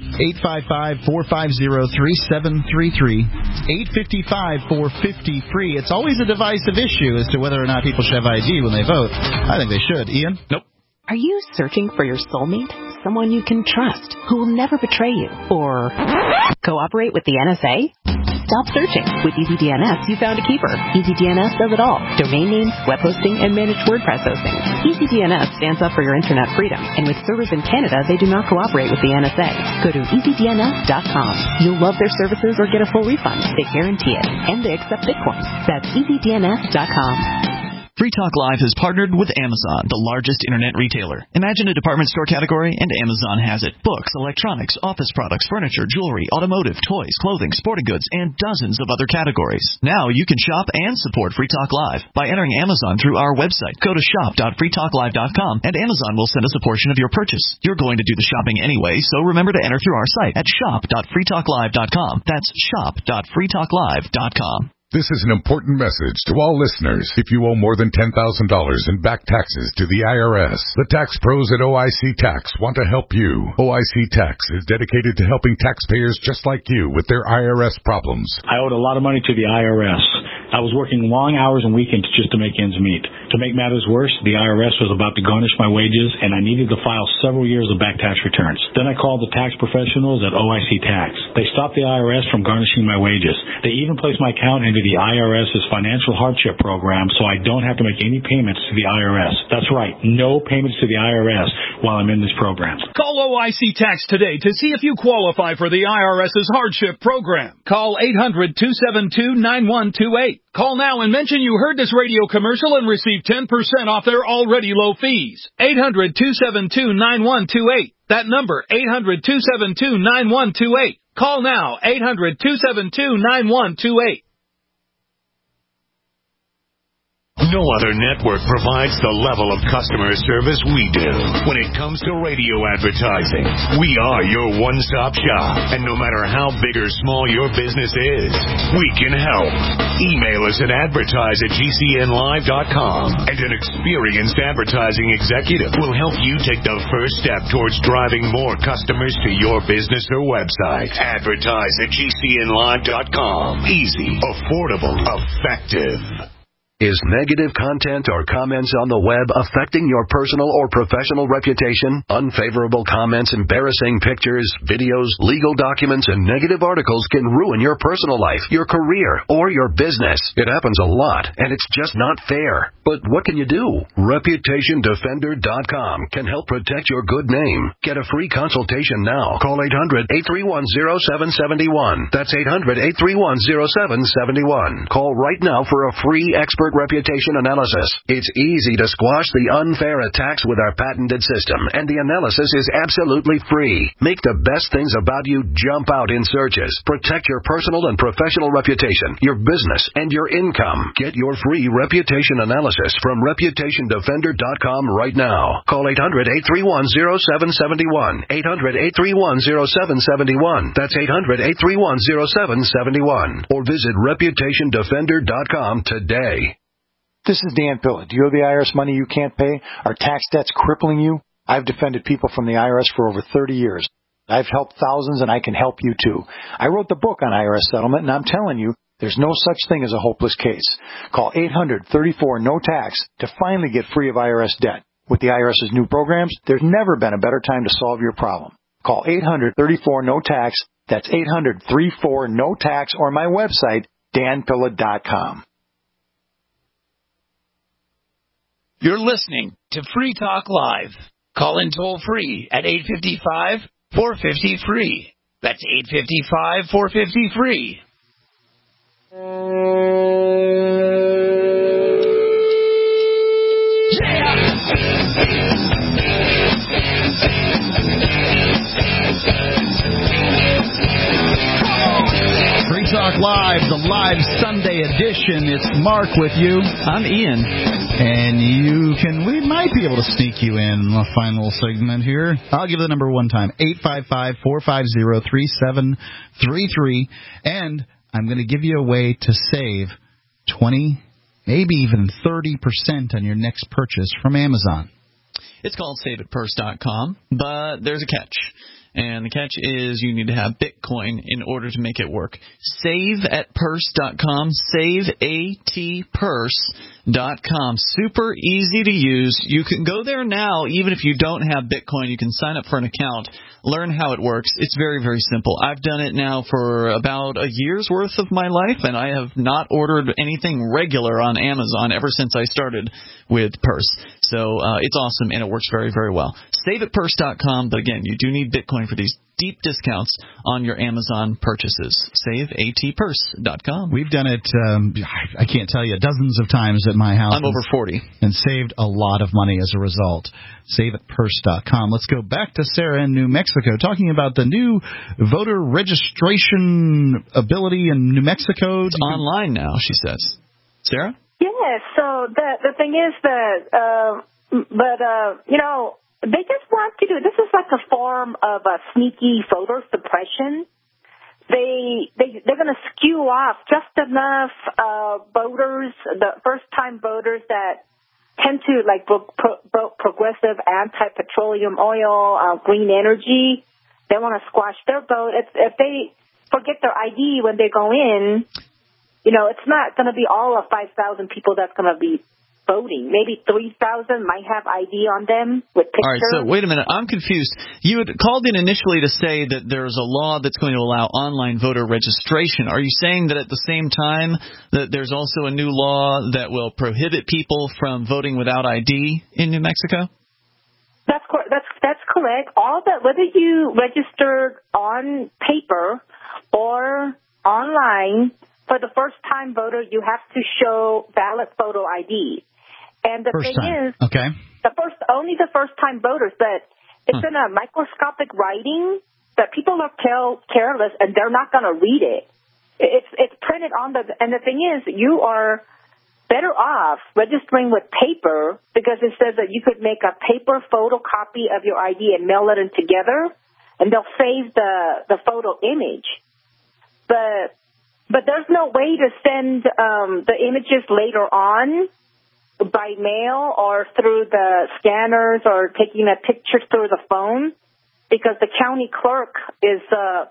five, four five zero, three seven three three. eight five five, four five zero, free. It's always a divisive issue as to whether or not people should have I D when they vote. I think they should. Ian? Nope. Are you searching for your soulmate? Someone you can trust, who will never betray you, or cooperate with the N S A? Stop searching. With EasyDNS, you found a keeper. EasyDNS does it all. Domain names, web hosting, and managed WordPress hosting. EasyDNS stands up for your internet freedom, and with servers in Canada, they do not cooperate with the N S A. Go to easy D N S dot com. You'll love their services or get a full refund. They guarantee it, and they accept Bitcoin. That's easy D N S dot com. Free Talk Live has partnered with Amazon, the largest internet retailer. Imagine a department store category, and Amazon has it. Books, electronics, office products, furniture, jewelry, automotive, toys, clothing, sporting goods, and dozens of other categories. Now you can shop and support Free Talk Live by entering Amazon through our website. Go to shop dot free talk live dot com, and Amazon will send us a portion of your purchase. You're going to do the shopping anyway, so remember to enter through our site at shop dot free talk live dot com. That's shop dot free talk live dot com. This is an important message to all listeners. If you owe more than ten thousand dollars in back taxes to the I R S, the tax pros at O I C Tax want to help you. O I C Tax is dedicated to helping taxpayers just like you with their I R S problems. I owed a lot of money to the I R S. I was working long hours and weekends just to make ends meet. To make matters worse, the I R S was about to garnish my wages, and I needed to file several years of back tax returns. Then I called the tax professionals at O I C Tax. They stopped the I R S from garnishing my wages. They even placed my account into the I R S's financial hardship program, so I don't have to make any payments to the I R S. That's right, no payments to the I R S, while I'm in this program. Call O I C Tax today to see if you qualify for the IRS's hardship program. Call eight hundred, two seven two, nine one two eight. Call now and mention you heard this radio commercial and receive ten percent off their already low fees. eight hundred, two seven two, nine one two eight. That number, eight hundred, two seven two, nine one two eight. Call now, eight hundred, two seven two, nine one two eight. No other network provides the level of customer service we do. When it comes to radio advertising, we are your one-stop shop. And no matter how big or small your business is, we can help. Email us at advertise at G C N live dot com, and an experienced advertising executive will help you take the first step towards driving more customers to your business or website. Advertise at G C N live dot com. Easy, affordable, effective. Is negative content or comments on the web affecting your personal or professional reputation? Unfavorable comments, embarrassing pictures, videos, legal documents, and negative articles can ruin your personal life, your career, or your business. It happens a lot, and it's just not fair. But what can you do? Reputation Defender dot com can help protect your good name. Get a free consultation now. Call eight hundred, eight three one, zero seven seven one. That's eight hundred, eight three one, zero seven seven one. Call right now for a free expert reputation analysis. It's easy to squash the unfair attacks with our patented system, and the analysis is absolutely free. Make the best things about you jump out in searches. Protect your personal and professional reputation, your business, and your income. Get your free reputation analysis from reputation defender dot com right now. Call eight hundred, eight three one, zero seven seven one. eight hundred, eight three one, zero seven seven one. That's eight hundred, eight three one, zero seven seven one. Or visit reputation defender dot com today. This is Dan Pilla. Do you owe the I R S money you can't pay? Are tax debts crippling you? I've defended people from the I R S for over thirty years. I've helped thousands, and I can help you too. I wrote the book on I R S settlement, and I'm telling you, there's no such thing as a hopeless case. Call eight hundred, thirty-four, no tax to finally get free of I R S debt. With the IRS's new programs, there's never been a better time to solve your problem. Call eight hundred, thirty-four, no tax. That's eight hundred, thirty-four, no tax, or my website, dan pilla dot com. You're listening to Free Talk Live. Call in toll free at eight five five, four five zero, free. That's eight five five, four five zero, free. Free Talk Live, the live Sunday edition. It's Mark with you. I'm Ian. And you can, we might be able to sneak you in the final segment here. I'll give the number one time, eight five five, four five zero, three seven three three. And I'm going to give you a way to save twenty, maybe even thirty percent on your next purchase from Amazon. It's called save at purse dot com, but there's a catch. And the catch is you need to have Bitcoin in order to make it work. save at purse dot com, save at purse dot com. Super easy to use. You can go there now, even if you don't have Bitcoin. You can sign up for an account, learn how it works. It's very, very simple. I've done it now for about a year's worth of my life, and I have not ordered anything regular on Amazon ever since I started with Purse. So uh, it's awesome, and it works very, very well. save at purse dot com, but again, you do need Bitcoin for these deep discounts on your Amazon purchases. save at purse dot com. We've done it, um, I can't tell you, dozens of times at my house. I'm over forty. And saved a lot of money as a result. save at purse dot com. Let's go back to Sarah in New Mexico, talking about the new voter registration ability in New Mexico. It's online now, she says. Sarah? Yes, so the, the thing is that, uh, but, uh, you know, they just want to do, this is like a form of a sneaky voter suppression. They, they, they're going to skew off just enough uh, voters, the first-time voters that tend to like vote pro, pro, progressive anti-petroleum oil, uh, green energy. They want to squash their vote. If, if they forget their I D when they go in, you know, it's not going to be all of five thousand people that's going to be voting. Maybe three thousand might have I D on them with pictures. All right, so wait a minute. I'm confused. You had called in initially to say that there's a law that's going to allow online voter registration. Are you saying that at the same time that there's also a new law that will prohibit people from voting without I D in New Mexico? No, That's cor- that's that's correct. All that, whether you registered on paper or online, for the first time voter, you have to show valid photo I D. And the first thing time. is, okay, the first only the first time voters, but it's huh. in a microscopic writing that people are care- careless and they're not going to read it. It's it's printed on the, and the thing is, you are better off registering with paper because it says that you could make a paper photocopy of your I D and mail it in together, and they'll save the, the photo image. But but there's no way to send um, the images later on by mail or through the scanners or taking a picture through the phone because the county clerk is, uh,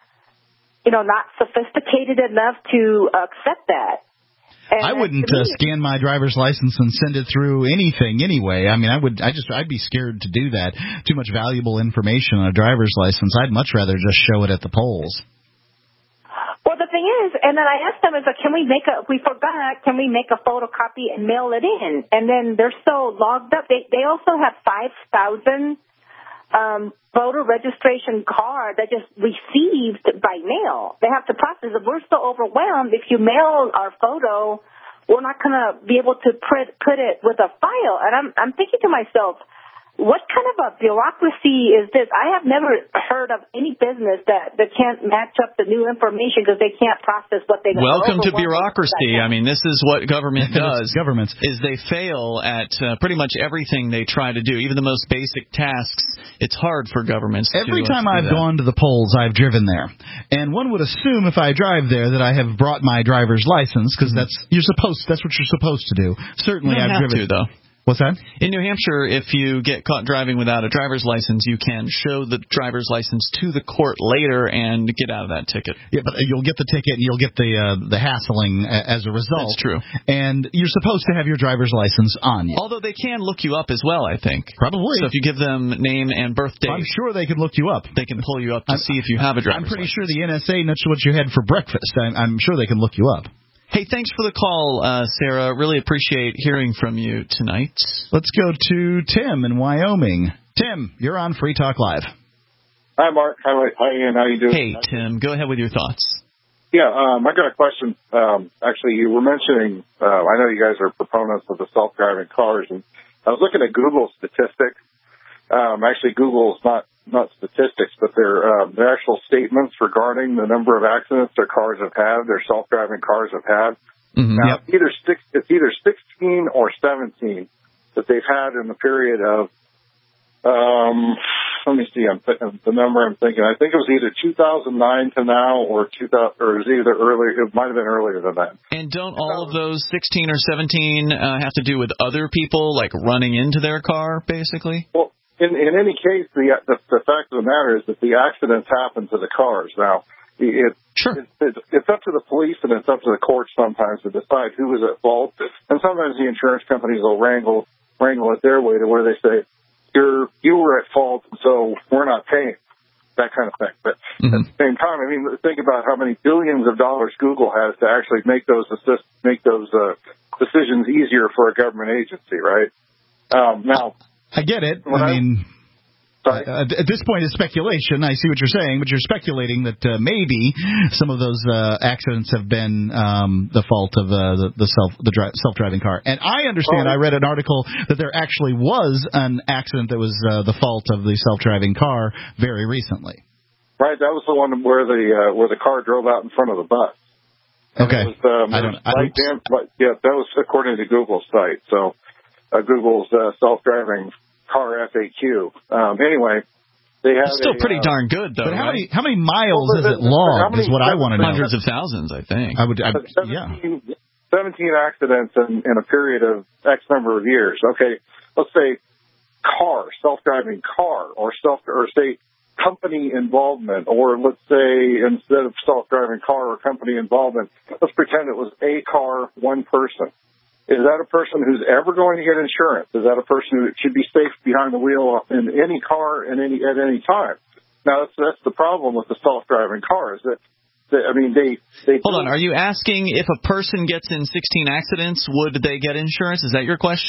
you know, not sophisticated enough to accept that. And I wouldn't uh, scan my driver's license and send it through anything anyway. I mean, I would. I just. I'd be scared to do that. Too much valuable information on a driver's license. I'd much rather just show it at the polls. Well, the thing is, and then I asked them, is like, can we make a? We forgot. Can we make a photocopy and mail it in? And then they're so logged up. They they also have five thousand um, voter registration card that just received by mail. They have to process it. We're so overwhelmed. If you mail our photo, we're not going to be able to put put it with a file. And I'm I'm thinking to myself, what kind of a bureaucracy is this? I have never heard of any business that, that can't match up the new information because they can't process what they. Welcome to bureaucracy. I mean, this is what government does. Governments is they fail at uh, pretty much everything they try to do, even the most basic tasks. It's hard for governments. Every to, time uh, to I've gone to the polls, I've driven there, and one would assume if I drive there that I have brought my driver's license because mm-hmm. that's you're supposed that's what you're supposed to do. Certainly, you don't I've have driven. to, though. What's that? In New Hampshire, if you get caught driving without a driver's license, you can show the driver's license to the court later and get out of that ticket. Yeah, but you'll get the ticket and you'll get the uh, the hassling as a result. That's true. And you're supposed to have your driver's license on you. Although they can look you up as well, I think. Probably. So if you give them name and birth date. I'm sure they can look you up. They can pull you up to I'm, see if you have a driver's license. I'm pretty license. sure the N S A knows what you had for breakfast. I'm, I'm sure they can look you up. Hey, thanks for the call, uh, Sarah. Really appreciate hearing from you tonight. Let's go to Tim in Wyoming. Tim, you're on Free Talk Live. Hi, Mark. Hi, hi Ian. How you doing? Hey, Tim. Go ahead with your thoughts. Yeah, um, I got a question. Um, actually, you were mentioning, uh, I know you guys are proponents of the self-driving cars, and I was looking at Google statistics. Um, actually, Google's not not statistics, but they're, uh, they're actual statements regarding the number of accidents their cars have had, their self-driving cars have had. Mm-hmm. Now, yep. either six, it's either sixteen or seventeen that they've had in the period of, um, let me see, I'm th- the number I'm thinking. I think it was either two thousand nine to now or two thousand, or it was either earlier, it might have been earlier than that. And don't all of those sixteen or seventeen uh, have to do with other people, like running into their car, basically? Well, In, in any case, the, the the fact of the matter is that the accidents happen to the cars. Now, it, sure. it, it, it's up to the police and it's up to the courts sometimes to decide who is at fault. And sometimes the insurance companies will wrangle wrangle it their way to where they say, "You're you were at fault, so we're not paying." That kind of thing. But mm-hmm. at the same time, I mean, think about how many billions of dollars Google has to actually make those assist, make those uh, decisions easier for a government agency, right? Um, now. I get it. When I mean, uh, at this point, it's speculation. I see what you're saying, but you're speculating that uh, maybe some of those uh, accidents have been um, the fault of uh, the, the self the dri- self-driving car. And I understand. Oh. I read an article that there actually was an accident that was uh, the fault of the self-driving car very recently. Right. That was the one where the uh, where the car drove out in front of the bus. And okay. It was, um, I don't. I right don't... down, yeah, that was according to Google's site. So. Uh, Google's uh, self-driving car F A Q. Um, anyway, they have it's still a, pretty uh, darn good, though. But how right? many how many miles well, is it logged? Is what I want to know. Hundreds of thousands, I think. I would. I, seventeen, yeah. seventeen accidents in, in a period of X number of years. Okay, let's say car, self-driving car, or self, or say company involvement, or let's say instead of self-driving car or company involvement, let's pretend it was a car, one person. Is that a person who's ever going to get insurance? Is that a person who should be safe behind the wheel in any car in any at any time? Now, that's that's the problem with the self-driving cars. That, that I mean, they they hold on. Are you asking if a person gets in sixteen accidents, would they get insurance? Is that your question?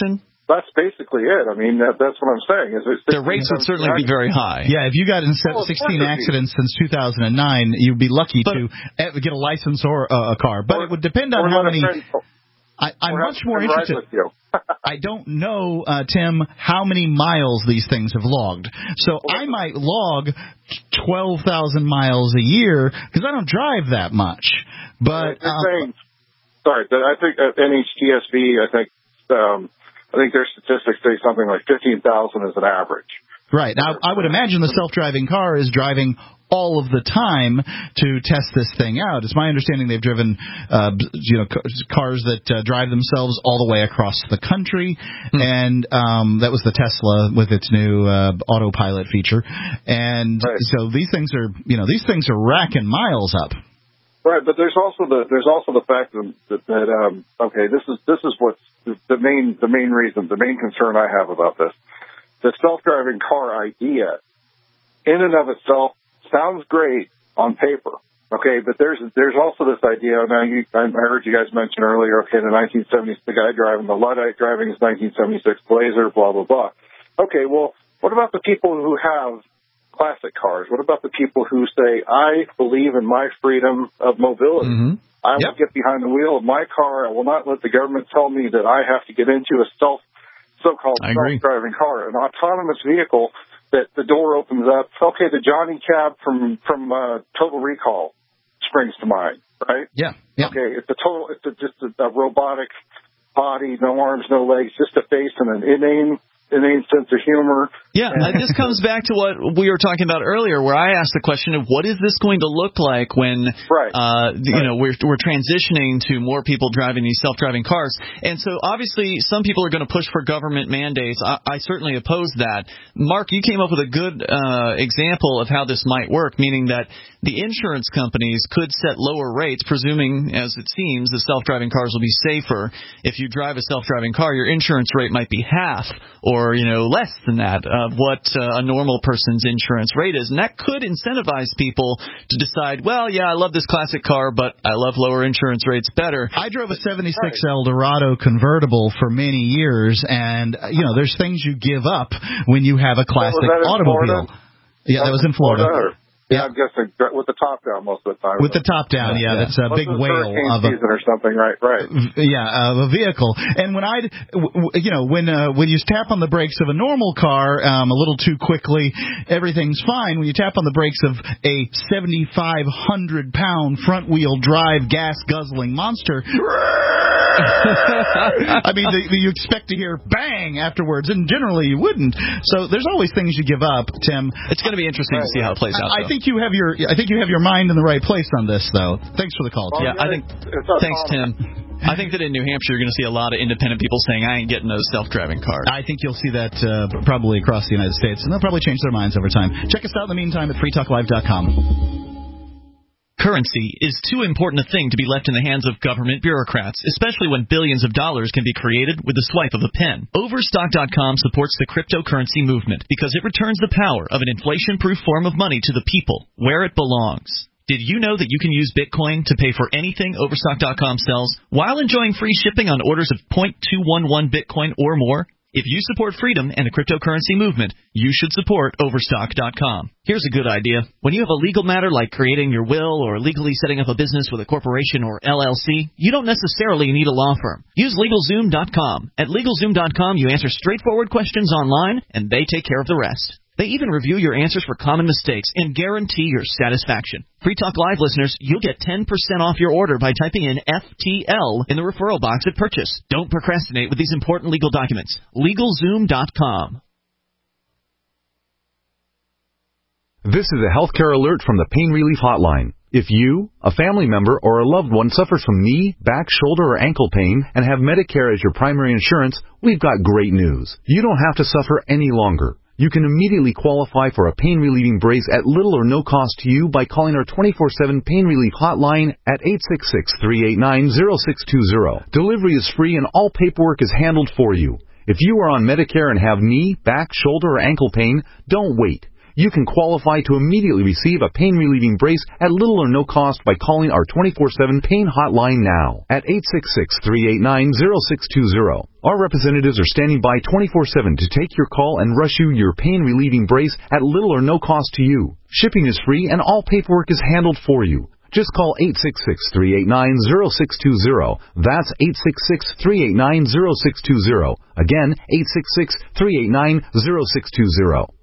that's basically it. I mean, that, that's what I'm saying. Is it the rates would certainly be very high. Yeah, if you got in Oh, sixteen of course accidents since two thousand nine, you'd be lucky But- to eh, get a license or uh, a car. But Or- it would depend on or how let a many. friend- I, I'm or have much a more friend ride interested. with you. I don't know, uh, Tim, how many miles these things have logged. So I might log twelve thousand miles a year because I don't drive that much. But They're um, saying, sorry, that I think at N H T S B, I think um, I think their statistics say something like fifteen thousand is an average. right now, I would imagine the self-driving car is driving all of the time to test this thing out. It's my understanding they've driven, uh, you know, cars that uh, drive themselves all the way across the country, hmm. and um, that was the Tesla with its new uh, autopilot feature. And right. so these things are, you know, these things are racking miles up. Right, but there's also the there's also the fact that, that, that um, okay, this is this is what's the main the main reason the main concern I have about this. The self-driving car idea, in and of itself, sounds great on paper, okay, but there's there's also this idea. Now, you, I heard you guys mention earlier, okay, the nineteen seventies, the guy driving the Luddite driving his nineteen seventy-six Blazer, blah blah blah. Okay, well, what about the people who have classic cars? What about the people who say, I believe in my freedom of mobility? Mm-hmm. I yep. will get behind the wheel of my car. I will not let the government tell me that I have to get into a self so-called self-driving car, an autonomous vehicle. That the door opens up. Okay, the Johnny Cab from from uh, Total Recall springs to mind, right? Yeah. yeah. Okay, it's a total, it's a, just a, a robotic body, no arms, no legs, just a face and an inane, inane sense of humor. Yeah, uh, this comes back to what we were talking about earlier, where I asked the question of what is this going to look like when, right. uh, you right. know, we're we're transitioning to more people driving these self-driving cars, and so obviously some people are going to push for government mandates. I, I certainly oppose that. Mark, you came up with a good uh, example of how this might work, meaning that the insurance companies could set lower rates, presuming, as it seems, the self-driving cars will be safer. If you drive a self-driving car, your insurance rate might be half or, you know, less than that of what uh, a normal person's insurance rate is. And that could incentivize people to decide, well, yeah, I love this classic car, but I love lower insurance rates better. I drove a seventy-six Eldorado convertible for many years, and, you know, there's things you give up when you have a classic so automobile. Florida? Yeah, that, that was in Florida. Florida Yeah, I'm guessing with the top down most of the time. With the top down, yeah, yeah. That's a Most big of whale of a season or something, right? Right. Yeah, of a vehicle. And when I, you know, when uh, when you tap on the brakes of a normal car um, a little too quickly, everything's fine. When you tap on the brakes of a seventy-five hundred pound front wheel drive gas guzzling monster. I mean, the, the, you expect to hear bang afterwards, and generally you wouldn't. So there's always things you give up, Tim. It's going to be interesting to see how it plays out. I, I think you have your I think you have your mind in the right place on this, though. Thanks for the call, Tim. Yeah, I think. Thanks, Tim. I think that in New Hampshire you're going to see a lot of independent people saying, I ain't getting those self-driving cars. I think you'll see that uh, probably across the United States, and they'll probably change their minds over time. Check us out in the meantime at free talk live dot com. Currency is too important a thing to be left in the hands of government bureaucrats, especially when billions of dollars can be created with the swipe of a pen. Overstock dot com supports the cryptocurrency movement because it returns the power of an inflation-proof form of money to the people, where it belongs. Did you know that you can use Bitcoin to pay for anything Overstock dot com sells while enjoying free shipping on orders of zero point two one one Bitcoin or more? If you support freedom and the cryptocurrency movement, you should support Overstock dot com. Here's a good idea. When you have a legal matter like creating your will or legally setting up a business with a corporation or L L C, you don't necessarily need a law firm. Use LegalZoom dot com. At LegalZoom dot com, you answer straightforward questions online, and they take care of the rest. They even review your answers for common mistakes and guarantee your satisfaction. Free Talk Live listeners, you'll get ten percent off your order by typing in F T L in the referral box at purchase. Don't procrastinate with these important legal documents. LegalZoom dot com. This is a healthcare alert from the Pain Relief Hotline. If you, a family member, or a loved one suffers from knee, back, shoulder, or ankle pain and have Medicare as your primary insurance, we've got great news. You don't have to suffer any longer. You can immediately qualify for a pain-relieving brace at little or no cost to you by calling our twenty-four seven Pain Relief Hotline at eight six six, three eight nine, zero six two zero. Delivery is free and all paperwork is handled for you. If you are on Medicare and have knee, back, shoulder, or ankle pain, don't wait. You can qualify to immediately receive a pain-relieving brace at little or no cost by calling our twenty-four seven pain hotline now at eight six six, three eight nine, zero six two zero. Our representatives are standing by twenty-four seven to take your call and rush you your pain-relieving brace at little or no cost to you. Shipping is free and all paperwork is handled for you. Just call eight six six, three eight nine, zero six two zero. That's eight six six, three eight nine, zero six two zero. Again, eight six six, three eight nine, zero six two zero.